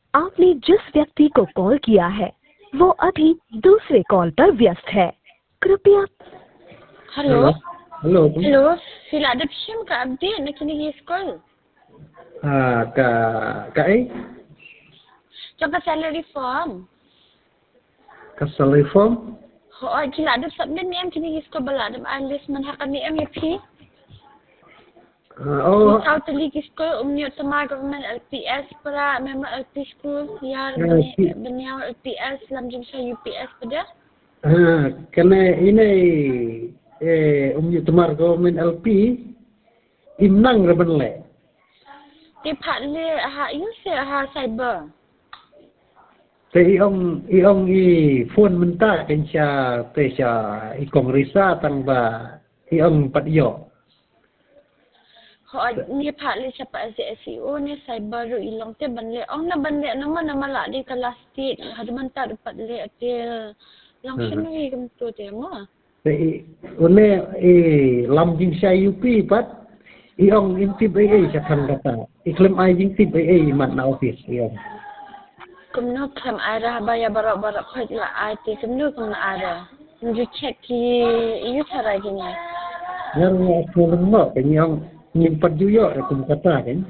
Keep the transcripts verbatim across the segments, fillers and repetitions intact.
आपने जिस व्यक्ति को कॉल किया है वो अभी दूसरे कॉल पर व्यस्त है, कृपया। Hello. Hello. Hello. Sila ada Syam ke update nak kena pergi sekolah. Ah, Kak Kak eh? Coba salary form. Kasal reform? Oh, kila ada sabda ni am kena pergi sekolah bala ada alis manhakan ni am ya pi. Ah, oh, Kau teli pergi sekolah umni utama government L P S para member L P school yar Ah, si- beniau L P S lam jumsa U P S pada. ah, kena ini eh umnya temar government L P imnang reban le. Di part le ha you se ha cyber. Te iong iong i phone menta kensya te sya i kongresa tang ba iong pat yo. Ho ni part le siapa S E O ni cyber ru ilong te ban le ong na ban le nama nama la di kelas state hadu manta dapat le atil langsung ni kem tu te mo. Te une i lam jing sya U P pat iong intip ai sya kan kata. Iklim ai jing tip ai mat na office iong. Kumno kam ada baya barak-barak pet la I T kumno kumno ada. Nju check ki you cara gini. Yang aku lengok kan yang nyimpan juga aku kata kan.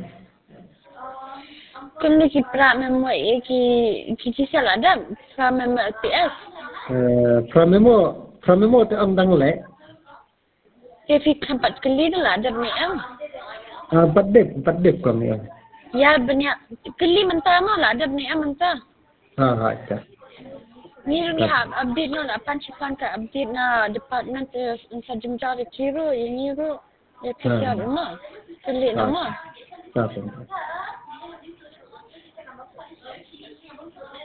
Kumno ki pra memo e ki ki ki sala ada pra memo L P S. Eh, Pramemo Pramemo te ang dang le. Ke fi kampat keli tu lah ada ni am. Ah, padep padep kami yang. Ya banyak keli mentah mo lah ada ni am mentah. Ha ha ta. Ni ni ha update no lah pancipan ka update na department sa jumjar kiro yang ni ro. Ya kisah rumah. Keli nama. Ha. Ha.